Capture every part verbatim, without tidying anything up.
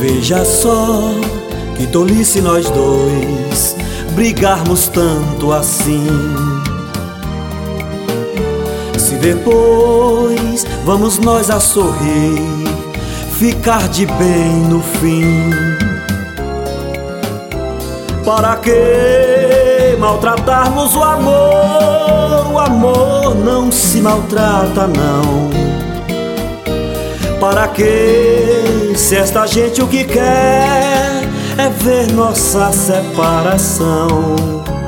Veja só que tolice nós dois brigarmos tanto assim. Se depois vamos nós a sorrir, ficar de bem no fim. Para que maltratarmos o amor? O amor não se maltrata, não. Para que, se esta gente o que quer é ver nossa separação?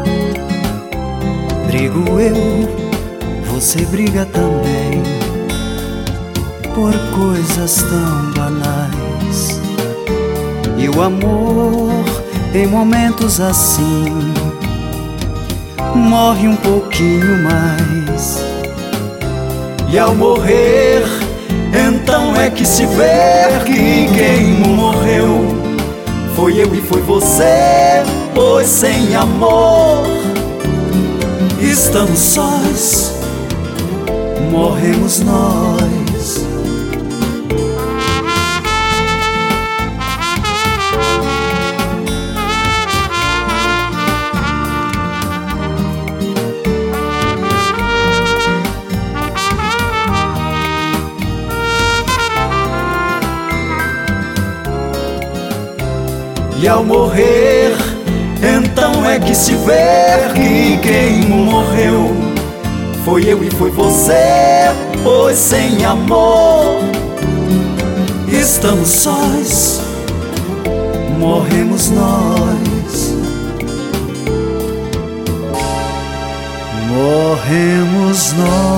Brigo eu, você briga também, por coisas tão banais. E o amor, em momentos assim, morre um pouquinho mais. E ao morrer, então é que se vê que quem morreu foi eu e foi você, pois sem amor estamos sós, morremos nós. E ao morrer, então é que se vê que quem morreu foi eu e foi você, pois sem amor estamos sós, morremos nós. Morremos nós.